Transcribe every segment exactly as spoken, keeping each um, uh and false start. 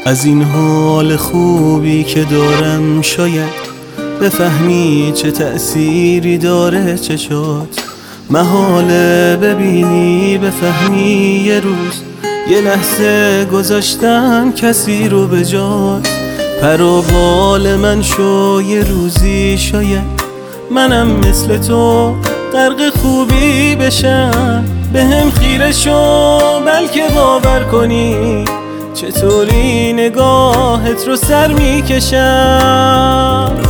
از این حال خوبی که دارم شاید بفهمی چه تأثیری داره چشات. محاله ببینی بفهمی یه روز یه لحظه گذاشتن کسی رو به جات. پر و بال من شو یه روزی شاید منم مثل تو غرق خوبی بشم. به هم خیره شو بلکه باور کنی چطوری نگاهت رو سر میکشم.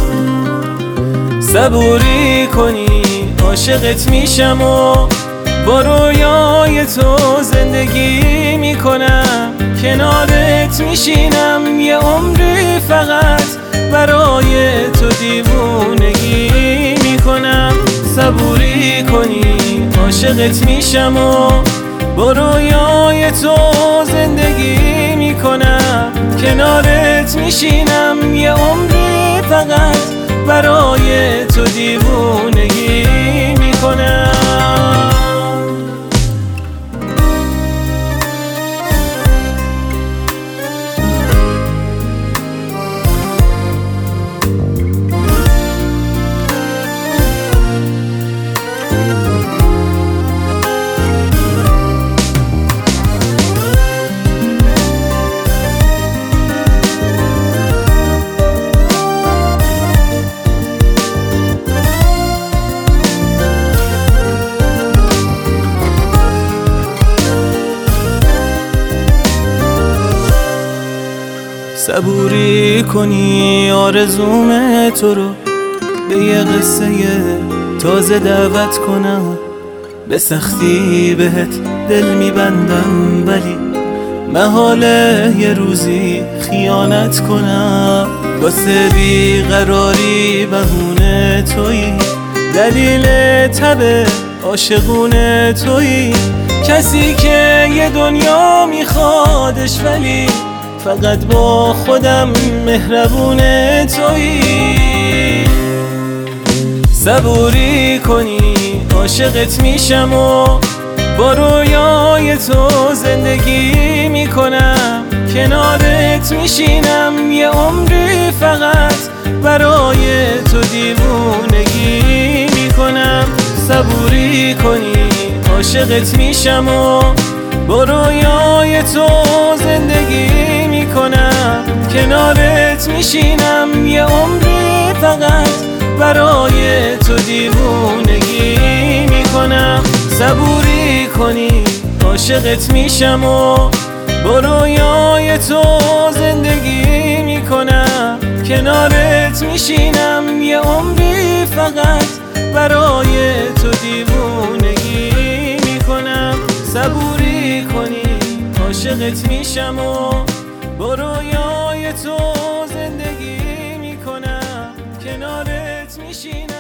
صبوری کنی عاشقت میشم و با رویای تو زندگی میکنم. کنارت میشینم یه عمری فقط برای تو دیوونگی میکنم. صبوری کنی عاشقت میشم و با رویای تو زندگی میکنم. کنارت میشینم یه عمری فقط برای تو دیوونگی میکنم. صبوری کنی آرزوم تو رو به یه قصه تازه دعوت کنم. به سختی بهت دل میبندم ولی محاله یه روزی خیانت کنم. واسه بیقراری بهونه تویی، دلیل تب عاشقونه تویی. کسی که یه دنیا میخوادش ولی فقط با خودم مهربونه تویی. صبوری کنی عاشقت میشم و با رویای تو زندگی میکنم. کنارت میشینم یه عمری فقط برای تو دیوونگی میکنم. صبوری کنی عاشقت میشم و با رویای تو زندگی میکنم. کنارت میشینم یه عمری فقط برای تو دیوونگی میکنم. صبوری کنی عاشقت میشم و با رویای تو زندگی میکنم. کنارت میشینم یه عمری فقط برای تو دیوونگی میکنم. صبوری کنی عاشقت میشم و با رویای تو زندگی میکنم. کنارت میشینم